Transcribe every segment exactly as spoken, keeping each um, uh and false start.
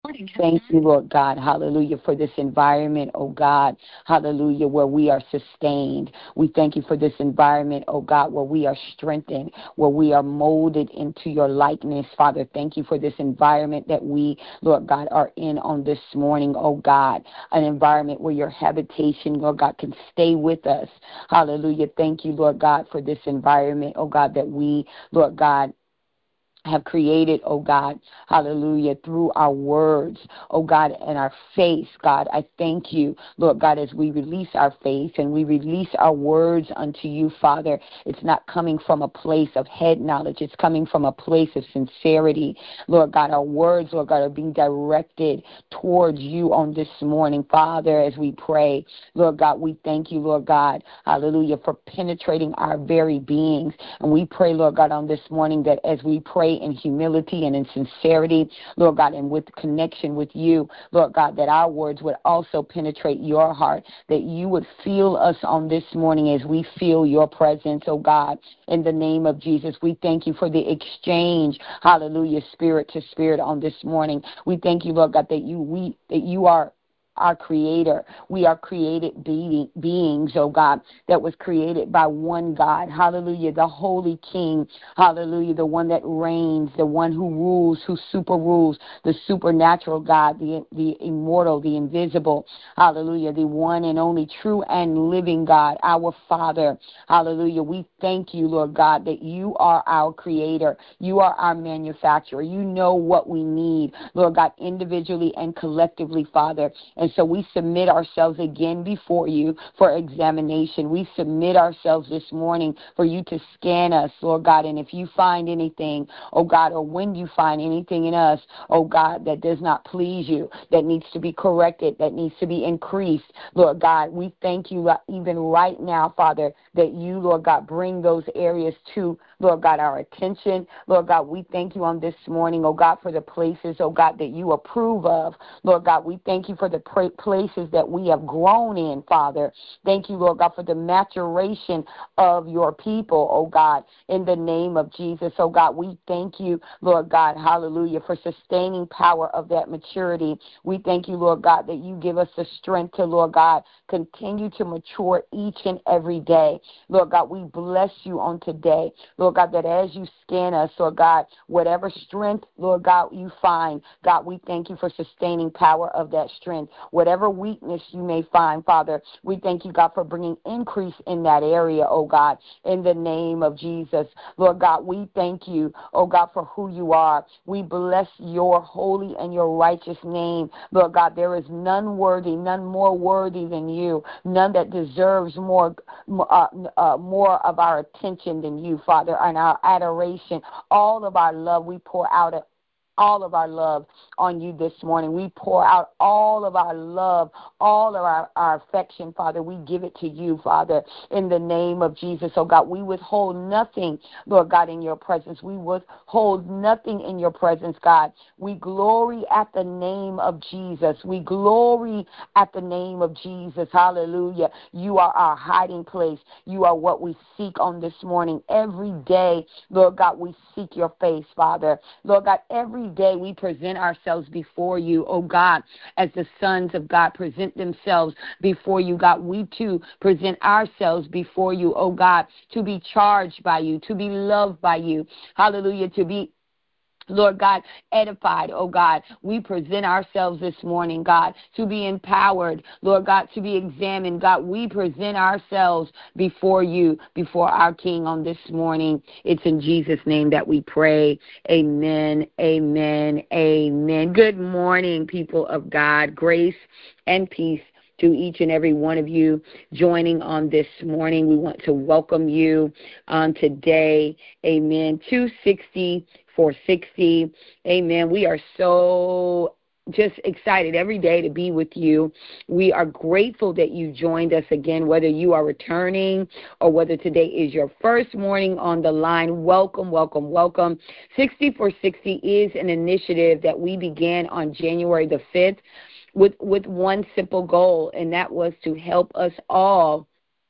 Thank you, Lord God, hallelujah, for this environment, oh God, hallelujah, where we are sustained. We thank you for this environment, oh God, where we are strengthened, where we are molded into your likeness, Father. Thank you for this environment that we, Lord God, are in on this morning, oh God, an environment where your habitation, Lord God, can stay with us. Hallelujah. Thank you, Lord God, for this environment, oh God, that we, Lord God, have created, oh God, hallelujah, through our words, oh God, and our faith, God. I thank you, Lord God, as we release our faith and we release our words unto you, Father. It's not coming from a place of head knowledge. It's coming from a place of sincerity. Lord God, our words, Lord God, are being directed towards you on this morning, Father, as we pray. Lord God, we thank you, Lord God, hallelujah, for penetrating our very beings. And we pray, Lord God, on this morning that as we pray in humility and in sincerity, Lord God, and with connection with you, Lord God, that our words would also penetrate your heart, that you would feel us on this morning as we feel your presence, oh God, in the name of Jesus. We thank you for the exchange, hallelujah, spirit to spirit on this morning. We thank you, Lord God, that you we that you are our creator. We are created being, beings, oh God, that was created by one God. Hallelujah, the Holy King. Hallelujah, the one that reigns, the one who rules, who super rules, the supernatural God, the, the immortal, the invisible. Hallelujah, the one and only true and living God, our Father. Hallelujah, we thank you, Lord God, that you are our creator. You are our manufacturer. You know what we need, Lord God, individually and collectively, Father. And so we submit ourselves again before you for examination. We submit ourselves this morning for you to scan us, Lord God. And if you find anything, oh God, or when you find anything in us, oh God, that does not please you, that needs to be corrected, that needs to be increased, Lord God, we thank you even right now, Father, that you, Lord God, bring those areas to, Lord God, our attention. Lord God, we thank you on this morning, oh God, for the places, oh God, that you approve of. Lord God, we thank you for the places that we have grown in, Father. Thank you, Lord God, for the maturation of your people, oh God, in the name of Jesus. Oh God, we thank you, Lord God, hallelujah, for sustaining power of that maturity. We thank you, Lord God, that you give us the strength to, Lord God, continue to mature each and every day. Lord God, we bless you on today. Lord God, that as you scan us, Lord God, whatever strength, Lord God, you find, God, we thank you for sustaining power of that strength. Whatever weakness you may find, Father, we thank you, God, for bringing increase in that area, oh God, in the name of Jesus. Lord God, we thank you, oh God, for who you are. We bless your holy and your righteous name. Lord God, there is none worthy, none more worthy than you, none that deserves more, uh, uh, more of our attention than you, Father, and our adoration. All of our love we pour out all of our love on you this morning. We pour out all of our love, all of our, our affection, Father. We give it to you, Father, in the name of Jesus. Oh, God, we withhold nothing, Lord God, in your presence. We withhold nothing in your presence, God. We glory at the name of Jesus. We glory at the name of Jesus. Hallelujah. You are our hiding place. You are what we seek on this morning. Every day, Lord God, we seek your face, Father. Lord God, every day we present ourselves before you, oh God, as the sons of God present themselves before you, God. We too present ourselves before you, oh God, to be charged by you, to be loved by you. Hallelujah, to be, Lord God, edified, oh God. We present ourselves this morning, God, to be empowered, Lord God, to be examined. God, we present ourselves before you, before our King on this morning. It's in Jesus' name that we pray. Amen, amen, amen. Good morning, people of God. Grace and peace to each and every one of you joining on this morning. We want to welcome you on today. Amen. two sixty four sixty. Amen. We are so just excited every day to be with you. We are grateful that you joined us again, whether you are returning or whether today is your first morning on the line. Welcome, welcome, welcome. sixty-four sixty is an initiative that we began on January the fifth with, with one simple goal, and that was to help us all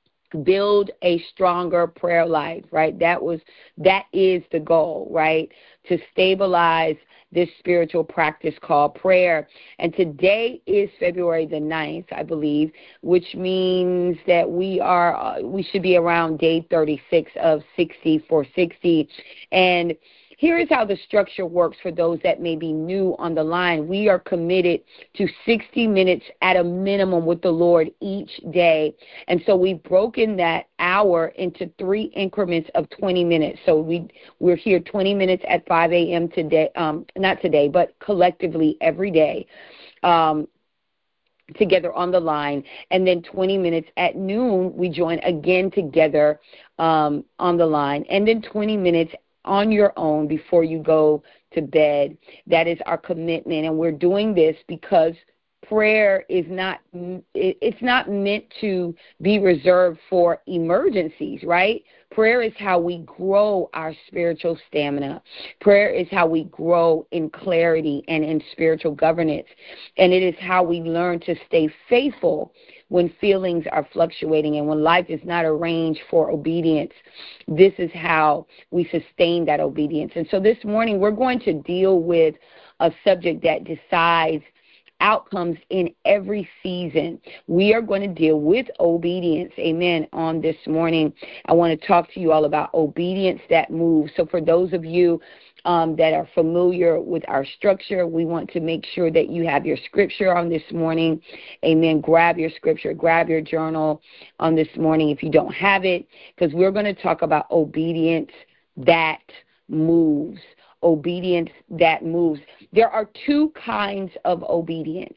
build a stronger prayer life, right? That was, that is the goal, right? To stabilize this spiritual practice called prayer. And today is February the ninth, I believe, which means that we are uh, we should be around day thirty-six of sixty for sixty. And here is how the structure works for those that may be new on the line. We are committed to sixty minutes at a minimum with the Lord each day. And so we've broken that hour into three increments of twenty minutes. So we, we're here twenty minutes at five a.m. today, um, not today, but collectively every day. Um, together on the line, and then twenty minutes at noon, we join again together um, on the line, and then twenty minutes on your own before you go to bed. That is our commitment, and we're doing this because prayer is not, it's not meant to be reserved for emergencies, right? Prayer is how we grow our spiritual stamina. Prayer is how we grow in clarity and in spiritual governance. And it is how we learn to stay faithful when feelings are fluctuating and when life is not arranged for obedience. This is how we sustain that obedience. And so this morning we're going to deal with a subject that decides outcomes in every season. We are going to deal with obedience, amen, on this morning. I want to talk to you all about obedience that moves. So for those of you um, that are familiar with our structure, we want to make sure that you have your scripture on this morning, amen. Grab your scripture, grab your journal on this morning if you don't have it, because we're going to talk about obedience that moves. Obedience that moves. There are two kinds of obedience.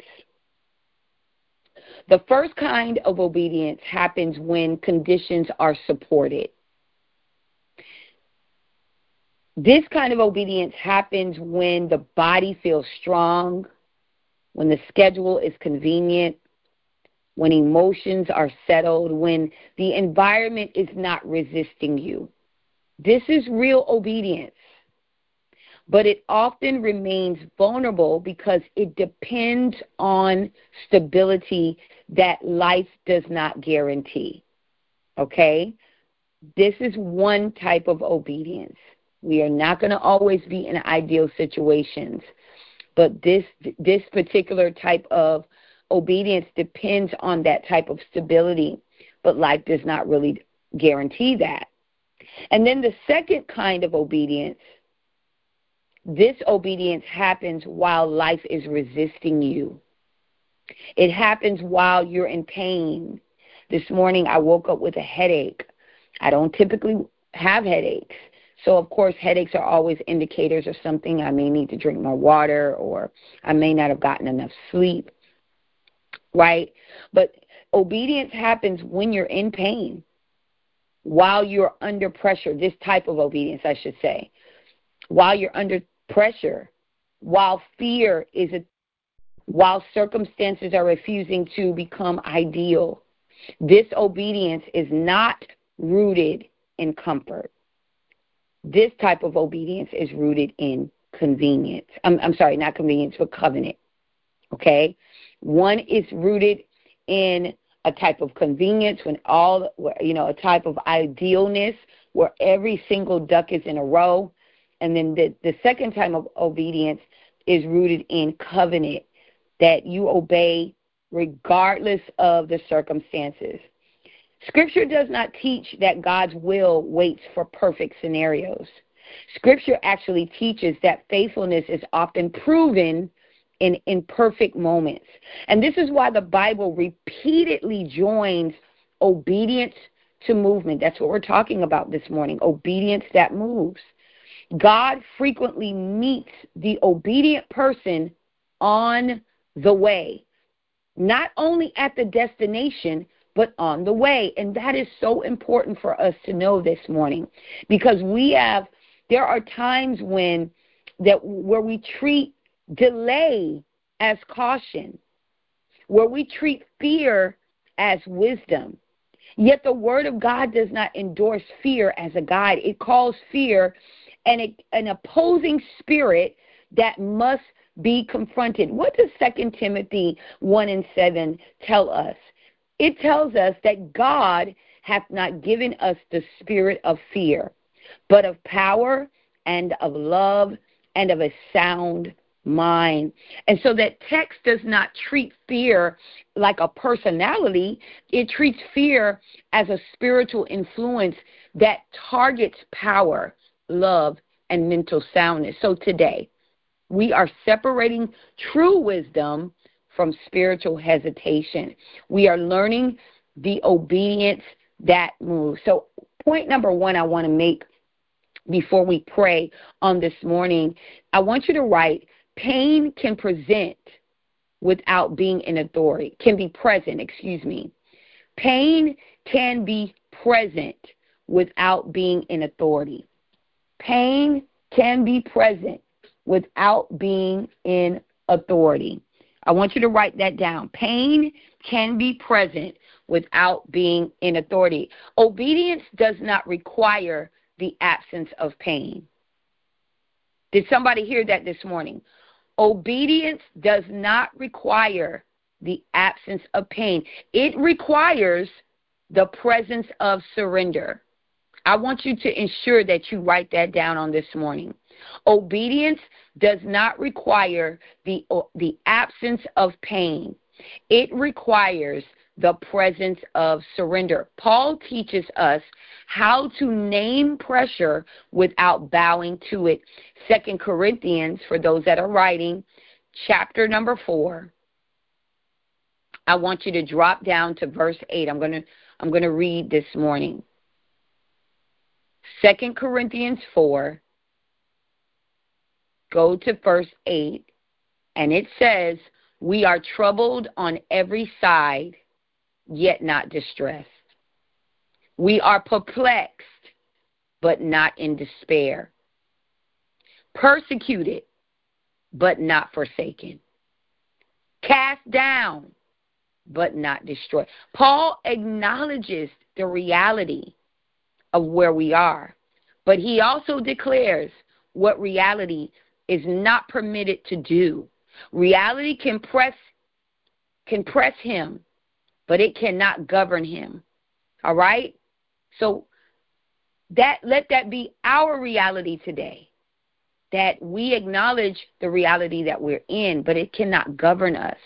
The first kind of obedience happens when conditions are supported. This kind of obedience happens when the body feels strong, when the schedule is convenient, when emotions are settled, when the environment is not resisting you. This is real obedience. But it often remains vulnerable because it depends on stability that life does not guarantee. Okay? This is one type of obedience. We are not going to always be in ideal situations, but this this particular type of obedience depends on that type of stability, but life does not really guarantee that. And then the second kind of obedience, this obedience happens while life is resisting you. It happens while you're in pain. This morning I woke up with a headache. I don't typically have headaches. So, of course, headaches are always indicators of something. I may need to drink more water, or I may not have gotten enough sleep, right? But obedience happens when you're in pain, while you're under pressure, this type of obedience, I should say, while you're under pressure, while fear is a, while circumstances are refusing to become ideal. This obedience is not rooted in comfort. This type of obedience is rooted in convenience. I'm, I'm sorry, not convenience, but covenant. Okay? One is rooted in a type of convenience, when all, you know, a type of idealness where every single duck is in a row. And then the, the second type of obedience is rooted in covenant, that you obey regardless of the circumstances. Scripture does not teach that God's will waits for perfect scenarios. Scripture actually teaches that faithfulness is often proven in imperfect moments. And this is why the Bible repeatedly joins obedience to movement. That's what we're talking about this morning, obedience that moves. God frequently meets the obedient person on the way, not only at the destination, but on the way. And that is so important for us to know this morning, because we have, there are times when that where we treat delay as caution, where we treat fear as wisdom. Yet the Word of God does not endorse fear as a guide. It calls fear an, an opposing spirit that must be confronted. What does Second Timothy one and seven tell us? It tells us that God hath not given us the spirit of fear, but of power and of love and of a sound mind. And so that text does not treat fear like a personality. It treats fear as a spiritual influence that targets power, love, and mental soundness. So today, we are separating true wisdom from spiritual hesitation. We are learning the obedience that moves. So point number one I want to make before we pray on this morning, I want you to write, pain can present without being in authority, can be present, excuse me. Pain can be present without being in authority. Pain can be present without being in authority. I want you to write that down. Pain can be present without being in authority. Obedience does not require the absence of pain. Did somebody hear that this morning? Obedience does not require the absence of pain. It requires the presence of surrender. I want you to ensure that you write that down on this morning. Obedience does not require the, the absence of pain. It requires the presence of surrender. Paul teaches us how to name pressure without bowing to it. Second Corinthians, for those that are writing, chapter number four. I want you to drop down to verse eight. I'm going to I'm going to read this morning. Second Corinthians four. Go to verse eight, and it says, we are troubled on every side, yet not distressed. We are perplexed, but not in despair. Persecuted, but not forsaken. Cast down, but not destroyed. Paul acknowledges the reality of where we are, but he also declares what reality is not permitted to do. Reality can press, can press him, but it cannot govern him. All right? So that let that be our reality today, that we acknowledge the reality that we're in, but it cannot govern us.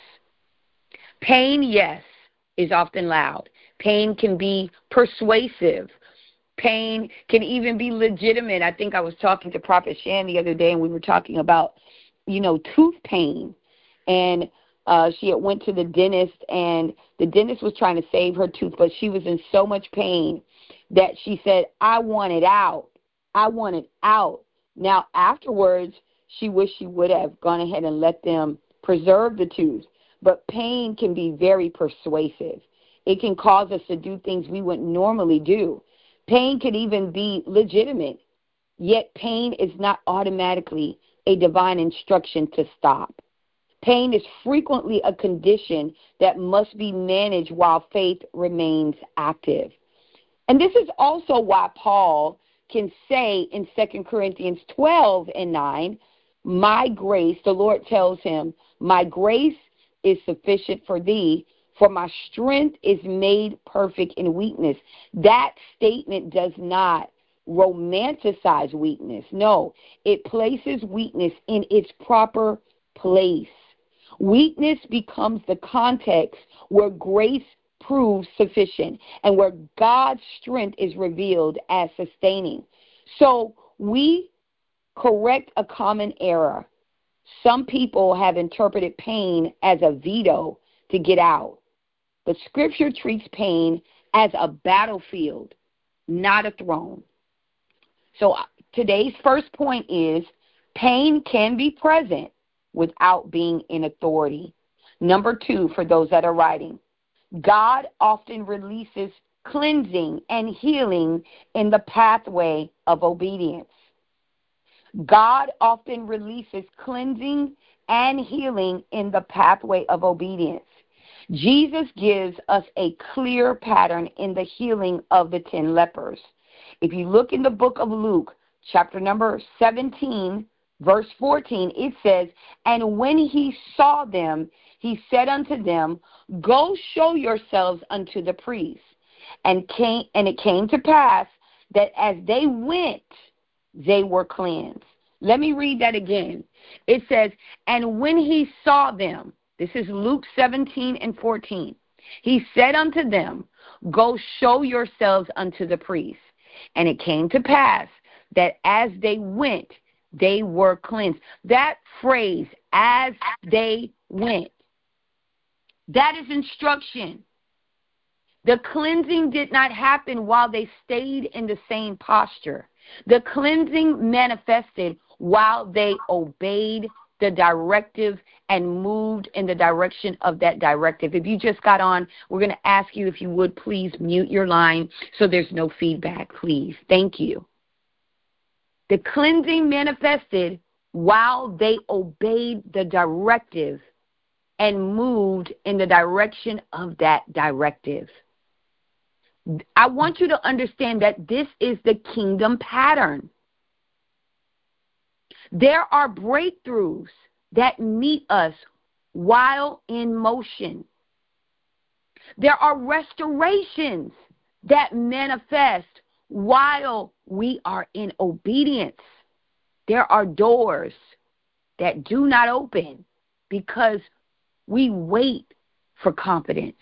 Pain, yes, is often loud. Pain can be persuasive. Pain can even be legitimate. I think I was talking to Prophet Shan the other day, and we were talking about, you know, tooth pain. And uh, she had went to the dentist, and the dentist was trying to save her tooth, but she was in so much pain that she said, I want it out. I want it out. Now, afterwards, she wished she would have gone ahead and let them preserve the tooth. But pain can be very persuasive. It can cause us to do things we wouldn't normally do. Pain can even be legitimate, yet pain is not automatically a divine instruction to stop. Pain is frequently a condition that must be managed while faith remains active. And this is also why Paul can say in Second Corinthians twelve and nine, my grace, the Lord tells him, my grace is sufficient for thee, for my strength is made perfect in weakness. That statement does not romanticize weakness. No, it places weakness in its proper place. Weakness becomes the context where grace proves sufficient and where God's strength is revealed as sustaining. So we correct a common error. Some people have interpreted pain as a veto to get out. But Scripture treats pain as a battlefield, not a throne. So today's first point is pain can be present without being in authority. Number two, for those that are writing, God often releases cleansing and healing in the pathway of obedience. God often releases cleansing and healing in the pathway of obedience. Jesus gives us a clear pattern in the healing of the ten lepers. If you look in the book of Luke, chapter number seventeen, verse fourteen, it says, and when he saw them, he said unto them, go show yourselves unto the priests. And came, and it came to pass that as they went, they were cleansed. Let me read that again. It says, and when he saw them, this is Luke seventeen and fourteen, he said unto them, go show yourselves unto the priests. And it came to pass that as they went, they were cleansed. That phrase, as they went, that is instruction. The cleansing did not happen while they stayed in the same posture. The cleansing manifested while they obeyed the directive and moved in the direction of that directive. If you just got on, we're going to ask you if you would please mute your line so there's no feedback, please. Thank you. The cleansing manifested while they obeyed the directive and moved in the direction of that directive. I want you to understand that this is the kingdom pattern. There are breakthroughs that meet us while in motion. There are restorations that manifest while we are in obedience. There are doors that do not open because we wait for confidence.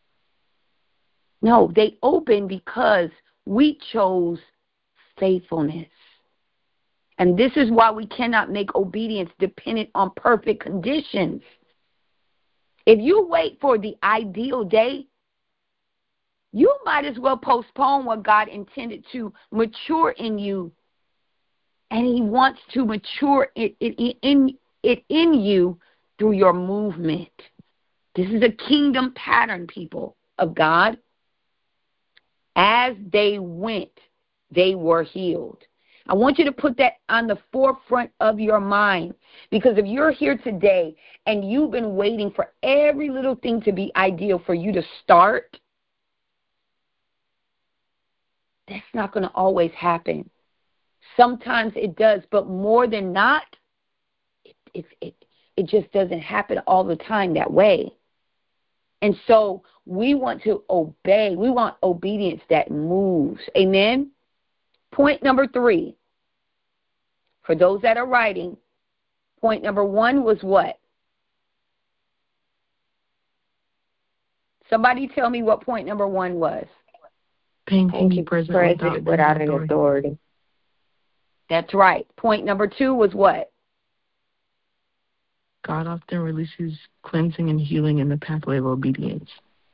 No, they open because we chose faithfulness. And this is why we cannot make obedience dependent on perfect conditions. If you wait for the ideal day, you might as well postpone what God intended to mature in you. And he wants to mature it, it, it, in, it in you through your movement. This is a kingdom pattern, people of God. As they went, they were healed. I want you to put that on the forefront of your mind, because if you're here today and you've been waiting for every little thing to be ideal for you to start, that's not going to always happen. Sometimes it does, but more than not, it, it, it, it just doesn't happen all the time that way. And so we want to obey. We want obedience that moves. Amen? Point number three, for those that are writing, point number one was what? Somebody tell me what point number one was. Painfully present without, without an authority. authority. That's right. Point number two was what? God often releases cleansing and healing in the pathway of obedience.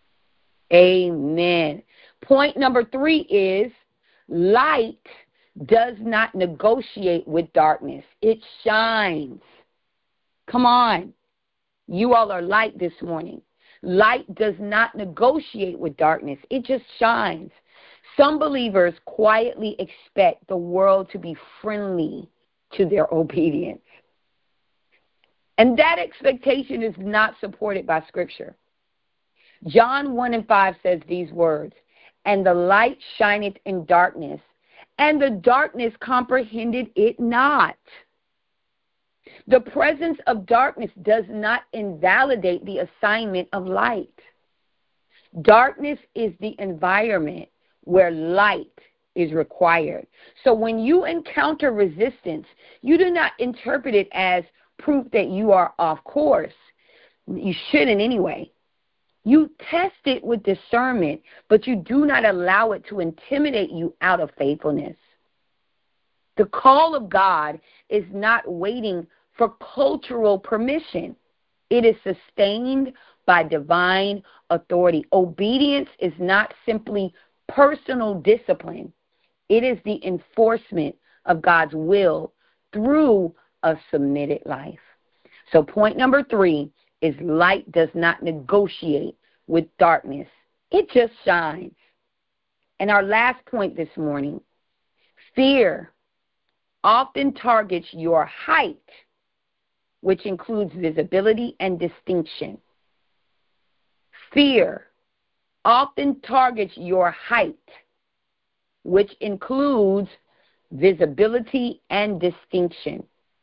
Amen. Point number three is light does not negotiate with darkness. It shines. Come on. You all are light this morning. Light does not negotiate with darkness. It just shines. Some believers quietly expect the world to be friendly to their obedience. And that expectation is not supported by Scripture. John one and five says these words, and the light shineth in darkness, and the darkness comprehended it not. The presence of darkness does not invalidate the assignment of light. Darkness is the environment where light is required. So when you encounter resistance, you do not interpret it as proof that you are off course. You shouldn't anyway. You test it with discernment, but you do not allow it to intimidate you out of faithfulness. The call of God is not waiting for cultural permission. It is sustained by divine authority. Obedience is not simply personal discipline. It is the enforcement of God's will through a submitted life. So point number three is light does not negotiate with darkness. It just shines. And our last point this morning, fear often targets your height, which includes visibility and distinction. Fear often targets your height, which includes visibility and distinction.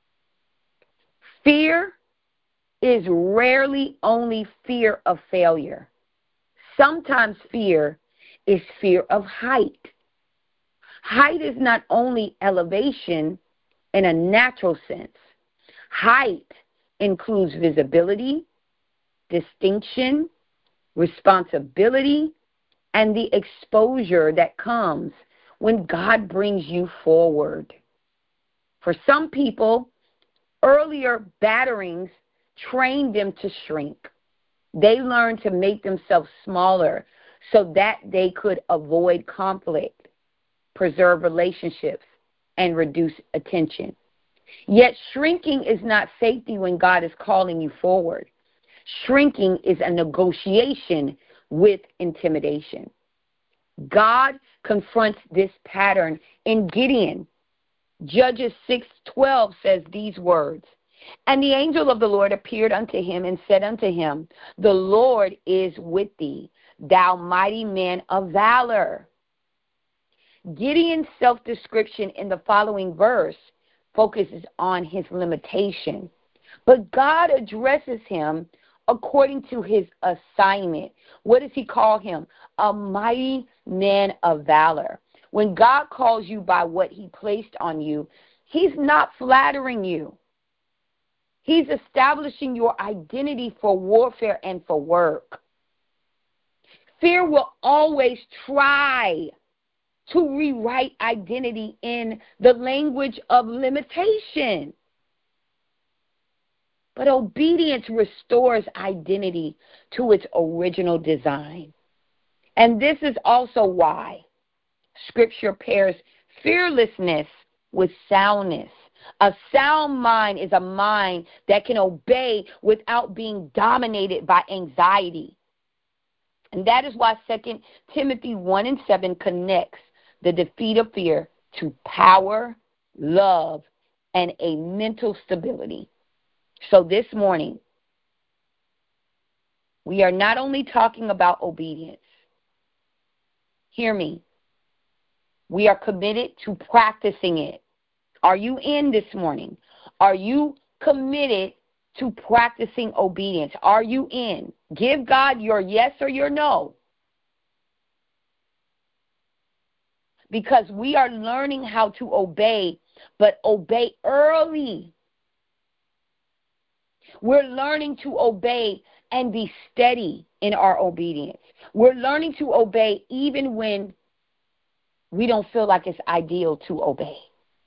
Fear is rarely only fear of failure. Sometimes fear is fear of height. Height is not only elevation, in a natural sense. Height includes visibility, distinction, responsibility, and the exposure that comes when God brings you forward. For some people, earlier batterings trained them to shrink. They learned to make themselves smaller so that they could avoid conflict, preserve relationships, and reduce attention. Yet shrinking is not safety when God is calling you forward. Shrinking is a negotiation with intimidation. God confronts this pattern in Gideon. Judges six twelve says these words, "And the angel of the Lord appeared unto him and said unto him, The Lord is with thee, thou mighty man of valor." Gideon's self-description in the following verse focuses on his limitation, but God addresses him according to his assignment. What does he call him? A mighty man of valor. When God calls you by what he placed on you, he's not flattering you. He's establishing your identity for warfare and for work. Fear will always try to rewrite identity in the language of limitation. But obedience restores identity to its original design. And this is also why Scripture pairs fearlessness with soundness. A sound mind is a mind that can obey without being dominated by anxiety. And that is why Second Timothy one and seven connects the defeat of fear to power, love, and a mental stability. So this morning, we are not only talking about obedience. Hear me. We are committed to practicing it. Are you in this morning? Are you committed to practicing obedience? Are you in? Give God your yes or your no. Because we are learning how to obey, but obey early. We're learning to obey and be steady in our obedience. We're learning to obey even when we don't feel like it's ideal to obey.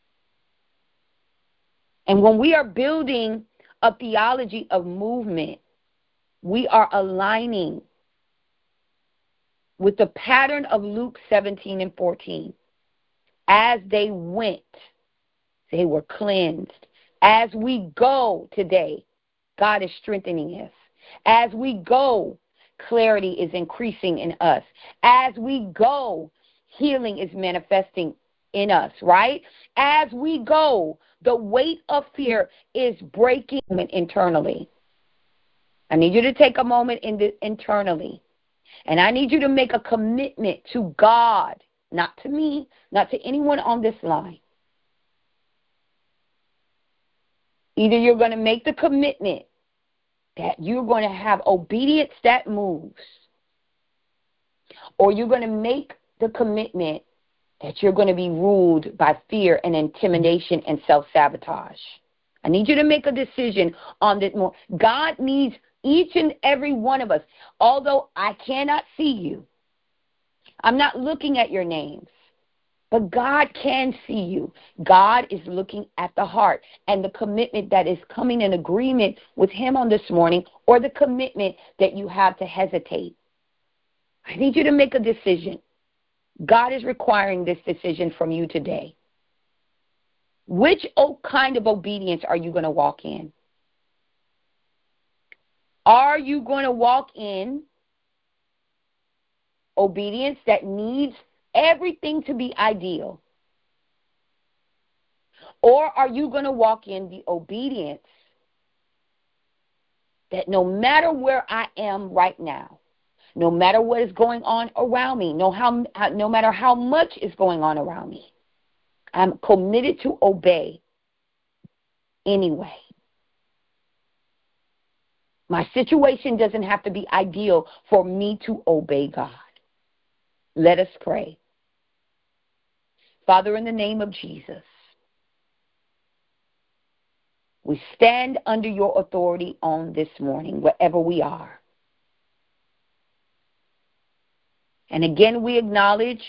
And when we are building a theology of movement, we are aligning with the pattern of Luke seventeen and fourteen. As they went, they were cleansed. As we go today, God is strengthening us. As we go, clarity is increasing in us. As we go, healing is manifesting in us, right? As we go, the weight of fear is breaking internally. I need you to take a moment in the, internally. And I need you to make a commitment to God, not to me, not to anyone on this line. Either you're going to make the commitment that you're going to have obedience that moves, or you're going to make the commitment that you're going to be ruled by fear and intimidation and self-sabotage. I need you to make a decision on this more. God needs each and every one of us. Although I cannot see you, I'm not looking at your names, but God can see you. God is looking at the heart and the commitment that is coming in agreement with him on this morning, or the commitment that you have to hesitate. I need you to make a decision. God is requiring this decision from you today. Which kind of obedience are you going to walk in? Are you going to walk in obedience that needs everything to be ideal? Or are you going to walk in the obedience that no matter where I am right now, no matter what is going on around me, no, how, no matter how much is going on around me, I'm committed to obey anyway. My situation doesn't have to be ideal for me to obey God. Let us pray. Father, in the name of Jesus, We stand under your authority on this morning, wherever we are. And again, we acknowledge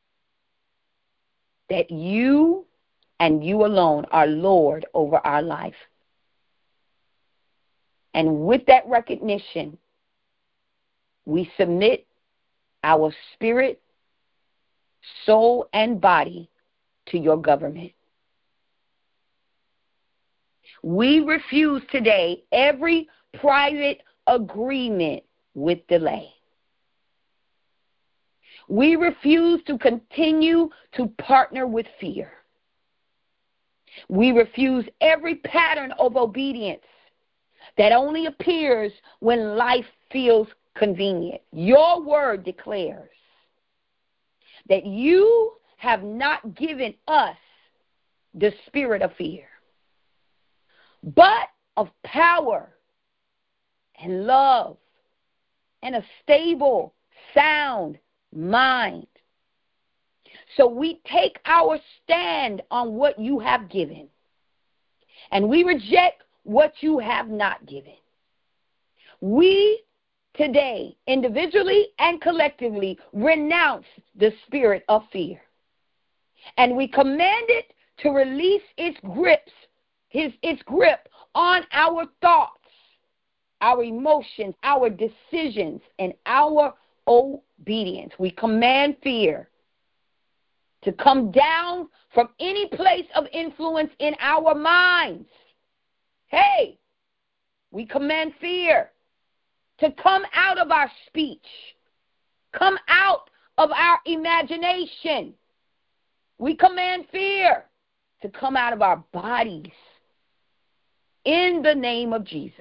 that you and you alone are Lord over our life. And with that recognition, we submit our spirit, soul, and body to your government. We refuse today every private agreement with delay. We refuse to continue to partner with fear. We refuse every pattern of obedience that only appears when life feels convenient. Your word declares that you have not given us the spirit of fear, but of power and love and a stable, sound mind. So we take our stand on what you have given, and we reject what you have not given. We today, individually and collectively, renounce the spirit of fear, and we command it to release its grips, his, its grip on our thoughts, our emotions, our decisions, and our obedience. We command fear to come down from any place of influence in our minds. Hey, we command fear to come out of our speech, come out of our imagination. We command fear to come out of our bodies in the name of Jesus.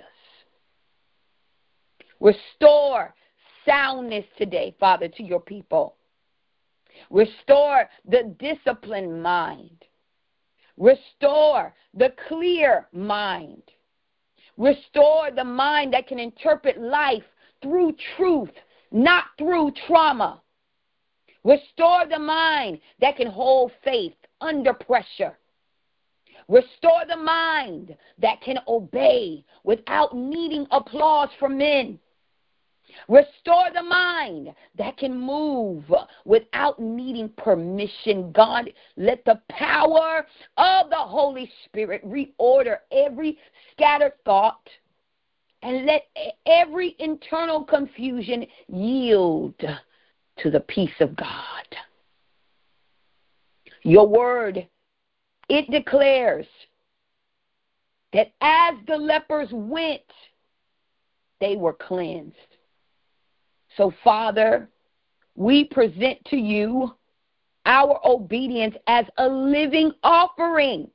Restore soundness today, Father, to your people. Restore the disciplined mind. Restore the clear mind. Restore the mind that can interpret life through truth, not through trauma. Restore the mind that can hold faith under pressure. Restore the mind that can obey without needing applause from men. Restore the mind that can move without needing permission. God, let the power of the Holy Spirit reorder every scattered thought, and let every internal confusion yield to the peace of God. Your word, it declares that as the lepers went, they were cleansed. So, Father, we present to you our obedience as a living offering.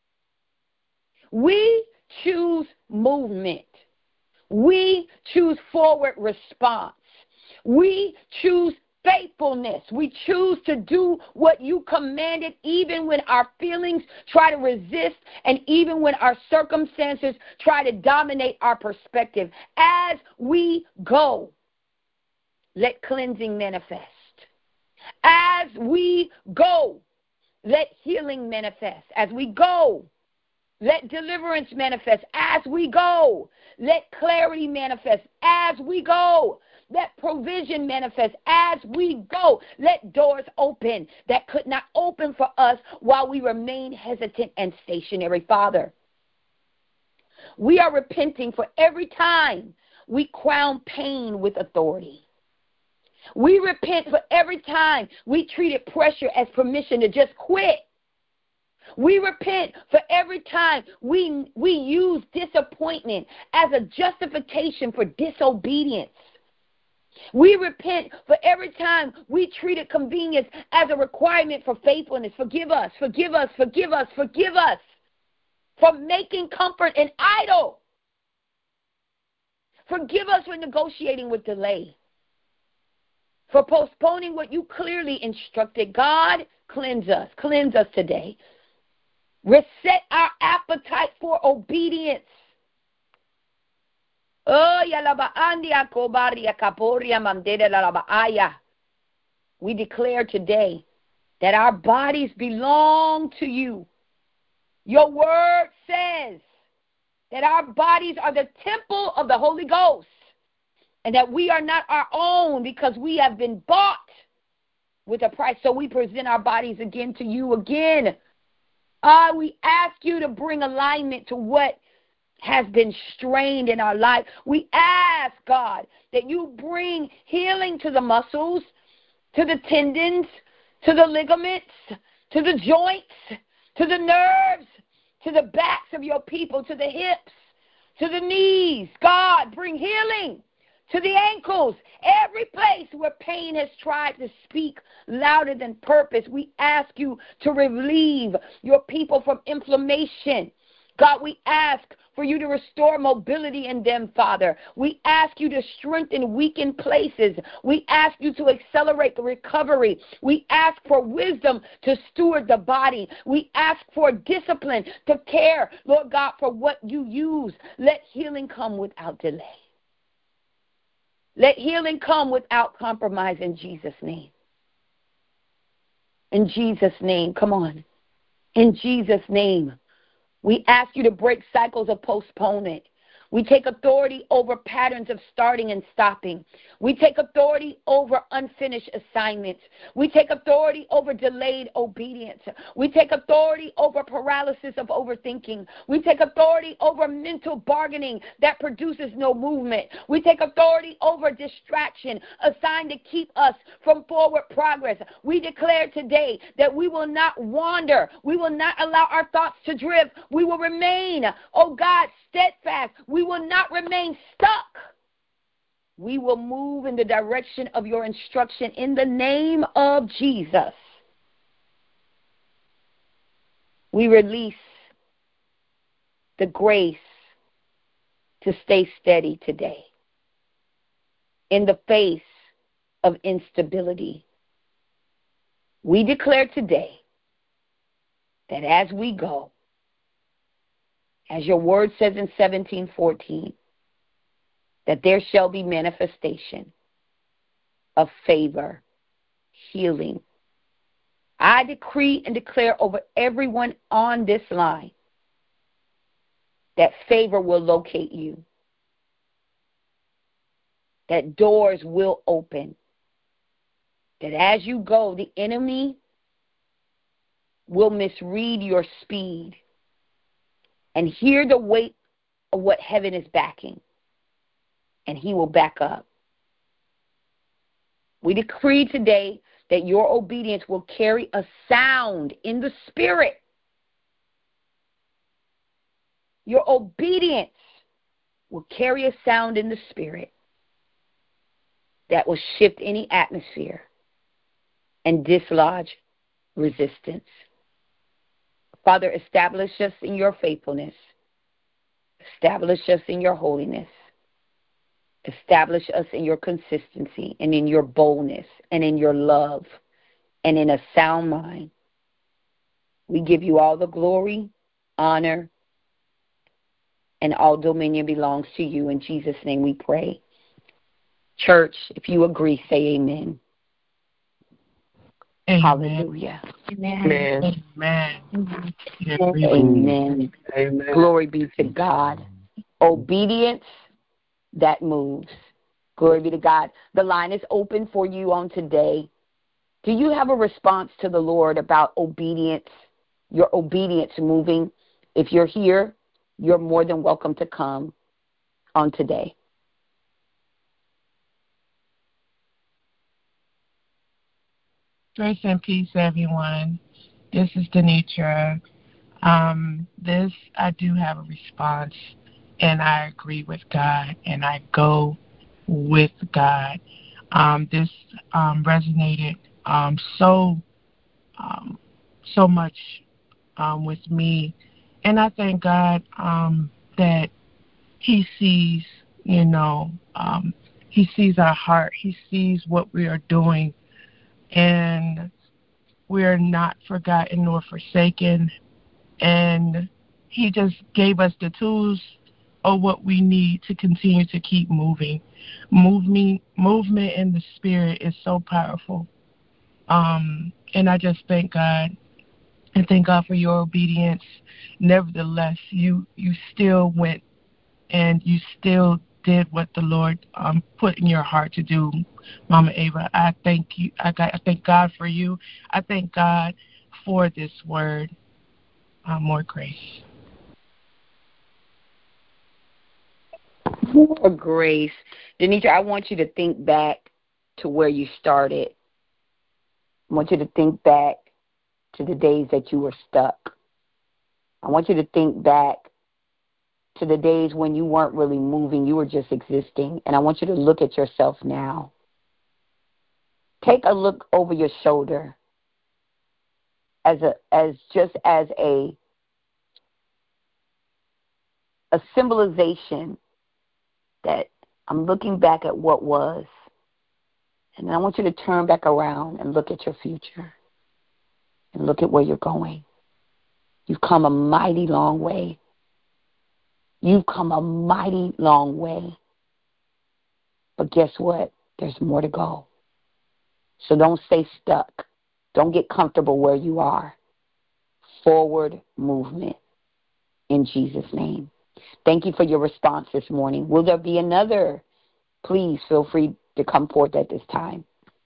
We choose movement. We choose forward response. We choose faithfulness. We choose to do what you commanded, even when our feelings try to resist and even when our circumstances try to dominate our perspective. As we go, let cleansing manifest. As we go, let healing manifest. As we go, let deliverance manifest. As we go, let clarity manifest. As we go, let provision manifest. As we go, let doors open that could not open for us while we remain hesitant and stationary. Father, we are repenting for every time we crown pain with authority. We repent for every time we treated pressure as permission to just quit. We repent for every time we, we use disappointment as a justification for disobedience. We repent for every time we treated convenience as a requirement for faithfulness. Forgive us, forgive us, forgive us, forgive us for making comfort an idol. Forgive us for negotiating with delay, for postponing what you clearly instructed. God, cleanse us. Cleanse us today. Reset our appetite for obedience. We declare today that our bodies belong to you. Your word says that our bodies are the temple of the Holy Ghost, and that we are not our own because we have been bought with a price. So we present our bodies again to you again. Uh, we ask you to bring alignment to what has been strained in our life. We ask, God, that you bring healing to the muscles, to the tendons, to the ligaments, to the joints, to the nerves, to the backs of your people, to the hips, to the knees. God, bring healing to the ankles, every place where pain has tried to speak louder than purpose. We ask you to relieve your people from inflammation. God, we ask for you to restore mobility in them, Father. We ask you to strengthen weakened places. We ask you to accelerate the recovery. We ask for wisdom to steward the body. We ask for discipline to care, Lord God, for what you use. Let healing come without delay. Let healing come without compromise in Jesus' name. In Jesus' name, come on. In Jesus' name. We ask you to break cycles of postponement. We take authority over patterns of starting and stopping. We take authority over unfinished assignments. We take authority over delayed obedience. We take authority over paralysis of overthinking. We take authority over mental bargaining that produces no movement. We take authority over distraction assigned to keep us from forward progress. We declare today that we will not wander. We will not allow our thoughts to drift. We will remain, oh God, steadfast. We will not remain stuck. We will move in the direction of your instruction in the name of Jesus. We release the grace to stay steady today in the face of instability. We declare today that as we go, as your word says in seventeen fourteen, that there shall be manifestation of favor, healing. I decree and declare over everyone on this line that favor will locate you, that doors will open, that as you go, the enemy will misread your speed and hear the weight of what heaven is backing, and he will back up. We decree today that your obedience will carry a sound in the spirit. Your obedience will carry a sound in the spirit that will shift any atmosphere and dislodge resistance. Father, establish us in your faithfulness. Establish us in your holiness. Establish us in your consistency and in your boldness and in your love and in a sound mind. We give you all the glory, honor, and all dominion belongs to you. In Jesus' name we pray. Church, if you agree, say amen. Amen. Hallelujah. Amen. Amen. Amen. Amen. Glory be to God. Obedience that moves. Glory be to God. The line is open for you on today. Do you have a response to the Lord about obedience, your obedience moving? If you're here, you're more than welcome to come on today. Grace and peace, everyone. This is Denitra. Um, this, I do have a response, and I agree with God, and I go with God. Um, this um, resonated um, so, um, so much um, with me, and I thank God um, that He sees, you know, um, He sees our heart. He sees what we are doing. And we are not forgotten nor forsaken. And he just gave us the tools of what we need to continue to keep moving. Movement, movement in the spirit is so powerful. Um, and I just thank God And thank God for your obedience. Nevertheless, you you still went and you still did what the Lord um, put in your heart to do, Mama Ava. I thank you. I, got, I thank God for you. I thank God for this word. Uh, more grace. More grace. Denitra, I want you to think back to where you started. I want you to think back to the days that you were stuck. I want you to think back to the days when you weren't really moving, you were just existing. And I want you to look at yourself now. Take a look over your shoulder as a as just as a a symbolization that I'm looking back at what was. And then I want you to turn back around and look at your future and look at where you're going. You've come a mighty long way. You've come a mighty long way. But guess what? There's more to go. So don't stay stuck. Don't get comfortable where you are. Forward movement in Jesus' name. Thank you for your response this morning. Will there be another? Please feel free to come forth at this time.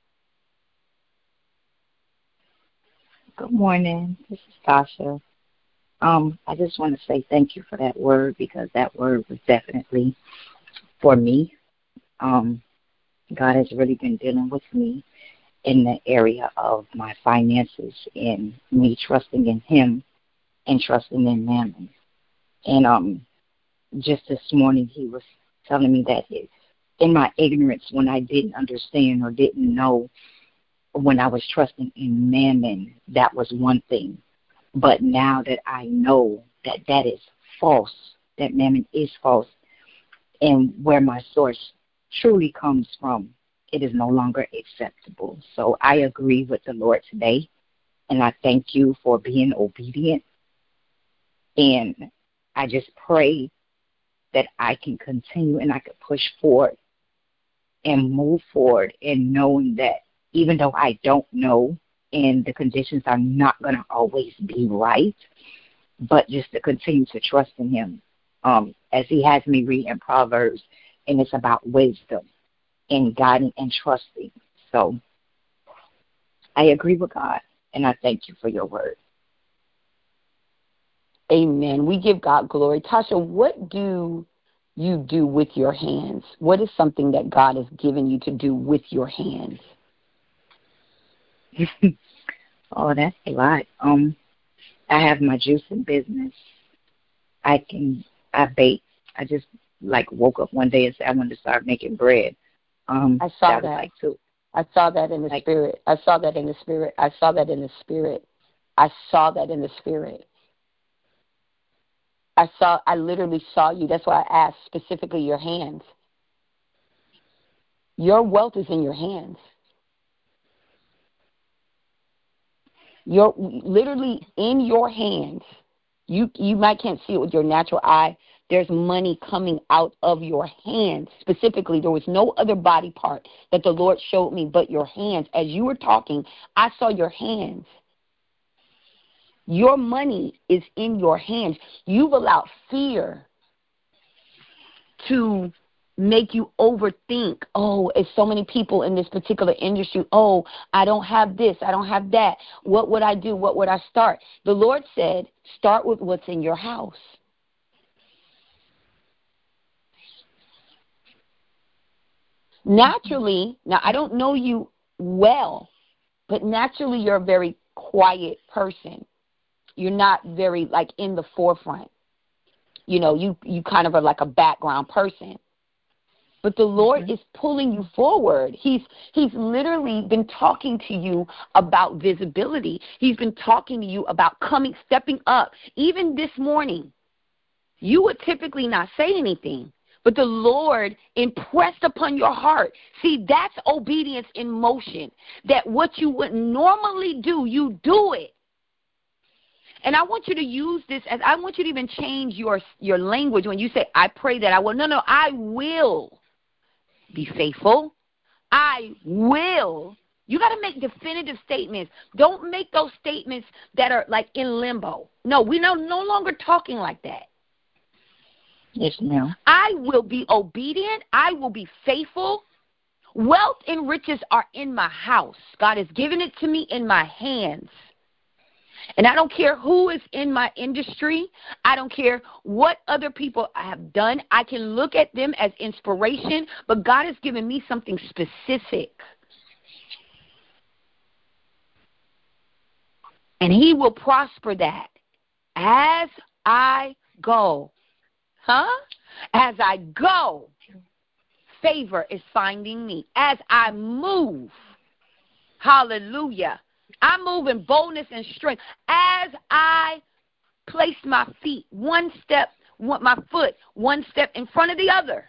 Good morning. This is Tasha. Um, I just want to say thank you for that word, because that word was definitely for me. Um, God has really been dealing with me in the area of my finances and me trusting in Him and trusting in Mammon. And um, just this morning, He was telling me that it, in my ignorance, when I didn't understand or didn't know, when I was trusting in Mammon, that was one thing. But now that I know that that is false, that Mammon is false, and where my source truly comes from, it is no longer acceptable. So I agree with the Lord today, and I thank you for being obedient. And I just pray that I can continue and I can push forward and move forward, and knowing that even though I don't know and the conditions are not going to always be right, but just to continue to trust in Him. Um, as He has me read in Proverbs, and it's about wisdom and guiding and trusting. So I agree with God, and I thank you for your word. Amen. We give God glory. Tasha, what do you do with your hands? What is something that God has given you to do with your hands? Oh, that's a lot. Um, I have my juicing business. I can, I bake. I just like woke up one day and said I wanted to start making bread. Um, I saw that. that. Was like two. I saw that in the like, spirit. I saw that in the spirit. I saw that in the spirit. I saw that in the spirit. I saw. I literally saw you. That's why I asked specifically your hands. Your wealth is in your hands. You're literally in your hands. You you might can't see it with your natural eye. There's money coming out of your hands. Specifically, there was no other body part that the Lord showed me but your hands. As you were talking, I saw your hands. Your money is in your hands. You've allowed fear to make you overthink. Oh, it's so many people in this particular industry. Oh, I don't have this. I don't have that. What would I do? What would I start? The Lord said, start with what's in your house. Naturally, now I don't know you well, but naturally you're a very quiet person. You're not very like in the forefront. You know, you, you kind of are like a background person. But the Lord mm-hmm. is pulling you forward. He's He's literally been talking to you about visibility. He's been talking to you about coming, stepping up. Even this morning, you would typically not say anything, but the Lord impressed upon your heart. See, that's obedience in motion. That what you would normally do, you do it. And I want you to use this as, I want you to even change your, your language when you say, I pray that I will. No, no, I will be faithful. I will You got to make definitive statements. Don't make those statements that are like in limbo. No, we're no, no longer talking like that. Yes, ma'am. I will be obedient. I will be faithful. Wealth and riches are in my house. God has given it to me in my hands. And I don't care who is in my industry. I don't care what other people have done. I can look at them as inspiration, but God has given me something specific. And he will prosper that as I go. Huh? As I go, favor is finding me. As I move, hallelujah, I move in boldness and strength. As I place my feet, one step, my foot, one step in front of the other,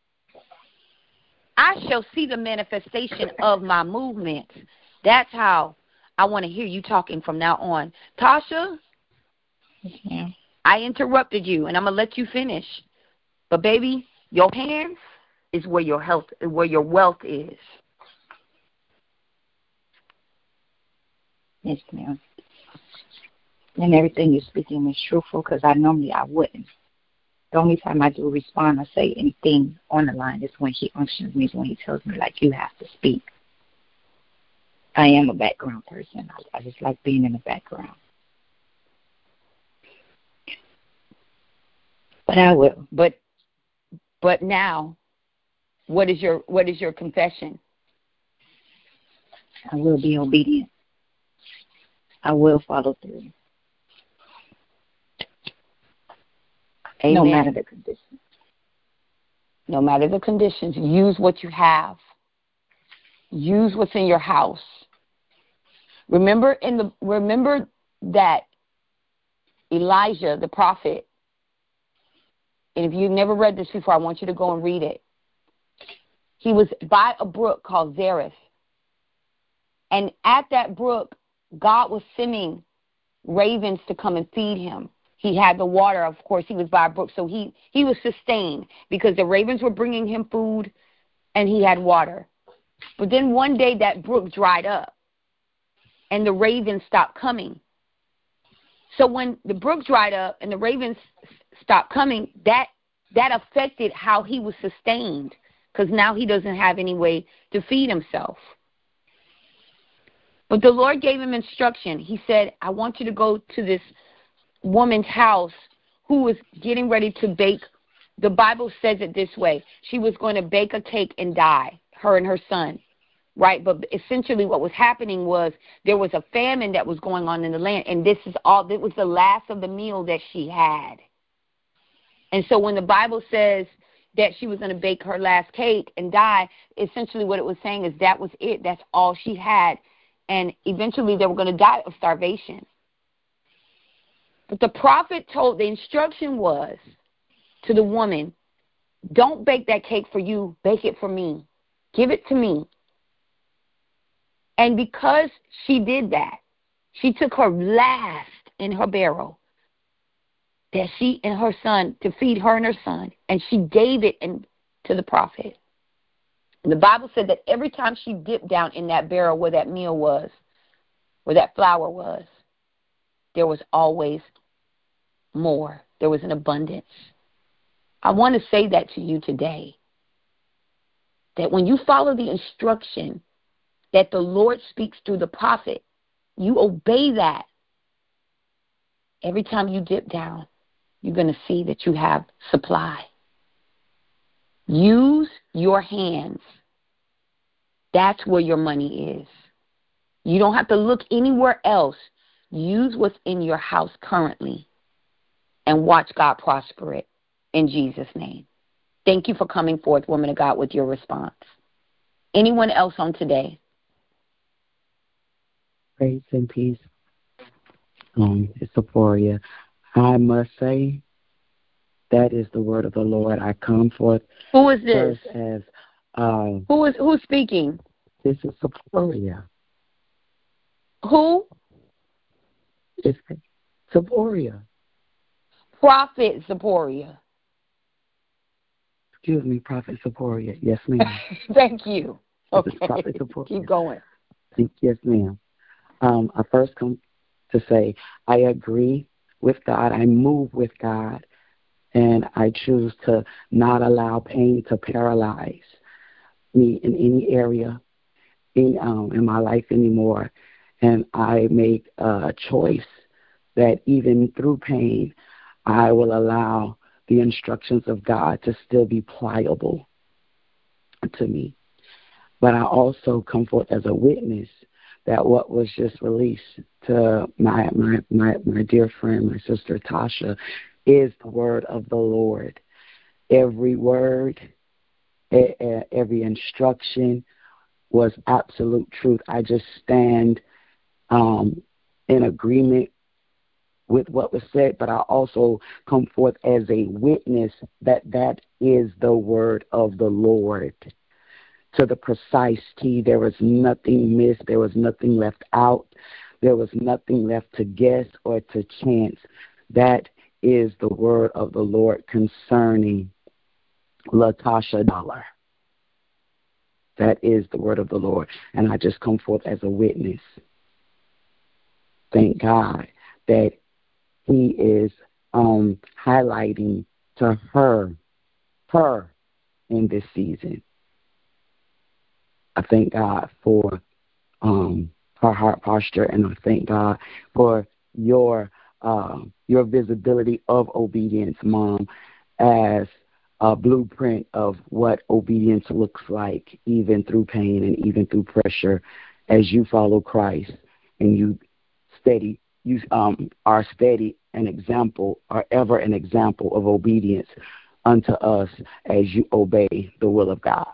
I shall see the manifestation of my movement. That's how I want to hear you talking from now on. Tasha, yes, ma'am. I interrupted you, and I'm going to let you finish. But, baby, your hands is where your health, where your wealth is. Yes, ma'am. And everything you're speaking is truthful, because I normally I wouldn't. The only time I do respond or say anything on the line is when he unctions me, when he tells me, like, you have to speak. I am a background person. I, I just like being in the background. But I will. But but now, what is your what is your confession? I will be obedient. I will follow through. Amen. No matter the conditions. No matter the conditions, use what you have. Use what's in your house. Remember in the remember that Elijah, the prophet, and if you've never read this before, I want you to go and read it. He was by a brook called Zareth. And at that brook, God was sending ravens to come and feed him. He had the water, of course, he was by a brook, so he, he was sustained because the ravens were bringing him food and he had water. But then one day that brook dried up and the ravens stopped coming. So when the brook dried up and the ravens stopped coming, that that affected how he was sustained, because now he doesn't have any way to feed himself. But the Lord gave him instruction. He said, I want you to go to this woman's house who was getting ready to bake. The Bible says it this way. She was going to bake a cake and die, her and her son. Right, but essentially what was happening was there was a famine that was going on in the land, and this is all, it was the last of the meal that she had. And so when the Bible says that she was going to bake her last cake and die, essentially what it was saying is that was it. That's all she had. And eventually they were going to die of starvation. But the prophet told, the instruction was to the woman, don't bake that cake for you, bake it for me. Give it to me. And because she did that, she took her last in her barrel that she and her son, to feed her and her son, and she gave it in, to the prophet. And the Bible said that every time she dipped down in that barrel where that meal was, where that flour was, there was always more. There was an abundance. I want to say that to you today, that when you follow the instruction that the Lord speaks through the prophet, you obey that. Every time you dip down, you're going to see that you have supply. Use your hands. That's where your money is. You don't have to look anywhere else. Use what's in your house currently and watch God prosper it in Jesus' name. Thank you for coming forth, woman of God, with your response. Anyone else on today? Grace and peace. Um, it's Sephoria. I must say, that is the word of the Lord. I come forth. Who is this? First as uh, who is who's speaking? This is Sephoria. Who? It's Sephoria. Prophet Sephoria. Excuse me, Prophet Sephoria. Yes, ma'am. Thank you. This Okay. is Prophet Sephoria. Keep going. Yes, ma'am. Um, I first come to say I agree with God. I move with God, and I choose to not allow pain to paralyze me in any area in um, in my life anymore. And I make a choice that even through pain, I will allow the instructions of God to still be pliable to me. But I also come forth as a witness that what was just released to my my my, my dear friend, my sister Tasha, is the word of the Lord. Every word, every instruction was absolute truth. I just stand um, in agreement with what was said, but I also come forth as a witness that that is the word of the Lord. To the precise T, there was nothing missed. There was nothing left out. There was nothing left to guess or to chance. That is the word of the Lord concerning Latasha Dollar. That is the word of the Lord. And I just come forth as a witness. Thank God that he is um, highlighting to her, her in this season. I thank God for um, her heart posture, and I thank God for your uh, your visibility of obedience, Mom, as a blueprint of what obedience looks like, even through pain and even through pressure, as you follow Christ and you steady, you um, are steady an example, are ever an example of obedience unto us as you obey the will of God.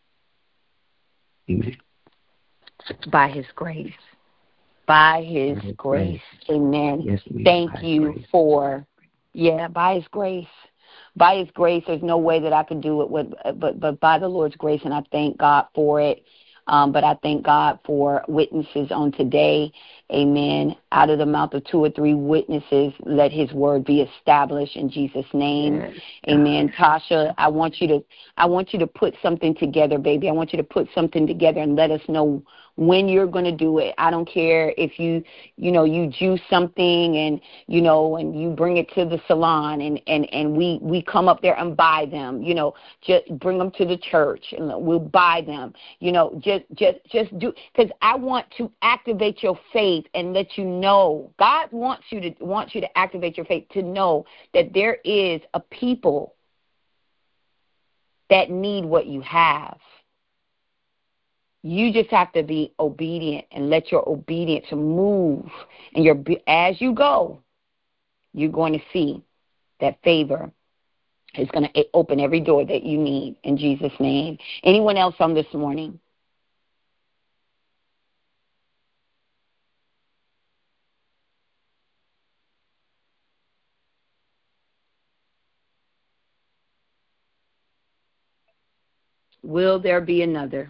Amen. By his grace. By his, by his grace. grace. Amen. Yes, ma'am. Thank by you for, yeah, by his grace. By his grace, there's no way that I could do it, with, but but by the Lord's grace, and I thank God for it. Um, but I thank God for witnesses on today. Amen. Out of the mouth of two or three witnesses, let his word be established in Jesus' name. Yes. Amen. Tasha, I want you to I want you to put something together, baby. I want you to put something together and let us know when you're going to do it. I don't care if you, you know, you juice something and, you know, and you bring it to the salon and, and, and we, we come up there and buy them, you know, just bring them to the church and we'll buy them, you know, just, just, just do, because I want to activate your faith and let you know, God wants you to, wants you to activate your faith to know that there is a people that need what you have. You just have to be obedient and let your obedience move. And your, as you go, you're going to see that favor is going to open every door that you need in Jesus' name. Anyone else on this morning? Will there be another?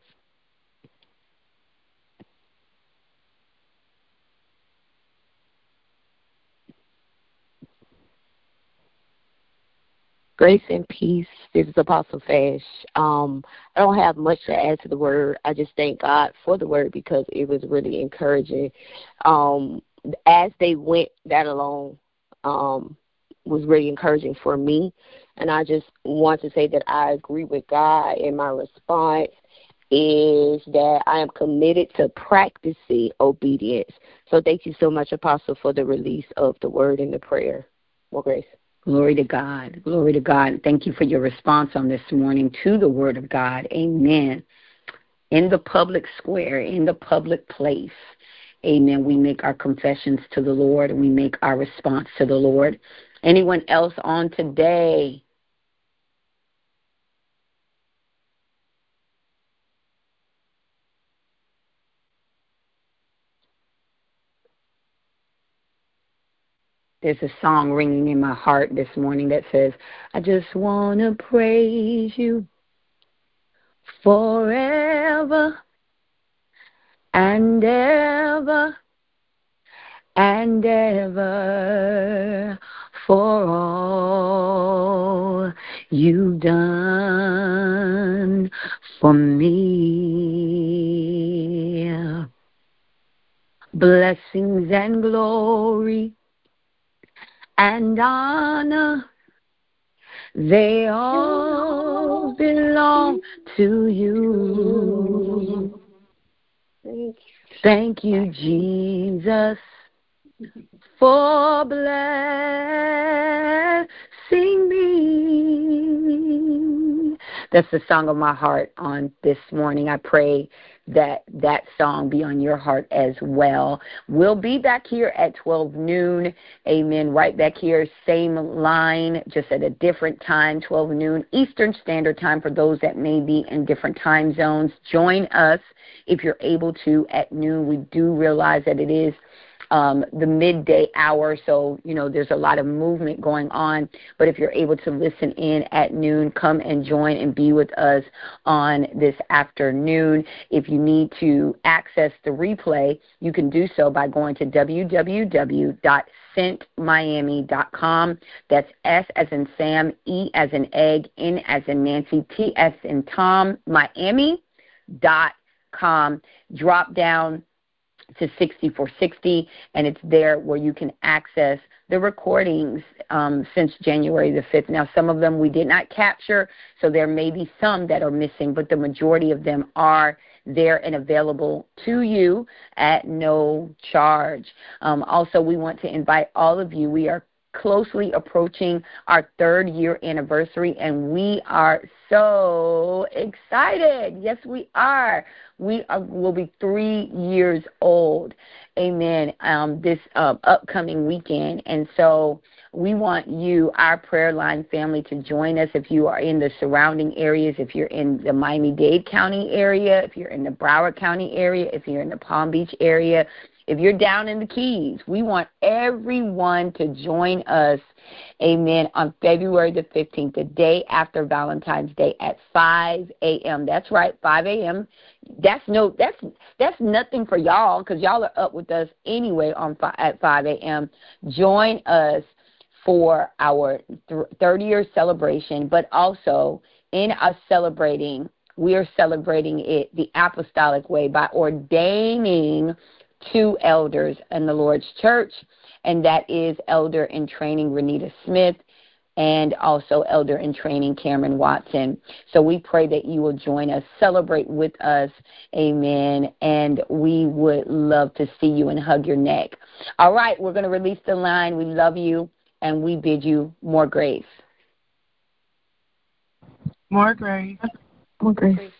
Grace and peace. This is Apostle Fash. Um, I don't have much to add to the word. I just thank God for the word because it was really encouraging. Um, as they went, that alone um, was really encouraging for me. And I just want to say that I agree with God, and my response is that I am committed to practicing obedience. So thank you so much, Apostle, for the release of the word and the prayer. More grace. Glory to God. Glory to God. Thank you for your response on this morning to the word of God. Amen. In the public square, in the public place. Amen. We make our confessions to the Lord and we make our response to the Lord. Anyone else on today? There's a song ringing in my heart this morning that says, I just want to praise you forever and ever and ever for all you've done for me. Blessings and glory and honor, they all belong to you. Thank you, Jesus, for blessing me. That's the song of my heart on this morning. I pray that that song be on your heart as well. We'll be back here at twelve noon. Amen. Right back here, same line, just at a different time, twelve noon Eastern Standard Time for those that may be in different time zones. Join us if you're able to at noon. We do realize that it is Um, the midday hour, so, you know, there's a lot of movement going on. But if you're able to listen in at noon, come and join and be with us on this afternoon. If you need to access the replay, you can do so by going to w w w dot sent miami dot com. That's S as in Sam, E as in egg, N as in Nancy, T as in Tom, Miami dot com. Drop down to sixty-four sixty, and it's there where you can access the recordings um, since January the fifth. Now, some of them we did not capture, so there may be some that are missing, but the majority of them are there and available to you at no charge. Um, also, we want to invite all of you. We are closely approaching our third year anniversary, and we are so excited. Yes, we are. We are, will be three years old, amen, um, this uh, upcoming weekend. And so we want you, our prayer line family, to join us if you are in the surrounding areas, if you're in the Miami-Dade County area, if you're in the Broward County area, if you're in the Palm Beach area, if you're down in the Keys. We want everyone to join us, amen, on February the fifteenth, the day after Valentine's Day at five a.m. That's right, five a.m. That's no, that's that's nothing for y'all because y'all are up with us anyway on at five a.m. Join us for our thirty-year celebration, but also in us celebrating, we are celebrating it the apostolic way by ordaining two elders in the Lord's church, and that is elder in training Renita Smith and also elder in training Cameron Watson. So we pray that you will join us, celebrate with us, amen, and we would love to see you and hug your neck. All right, we're going to release the line. We love you, and we bid you more grace. More grace. More grace.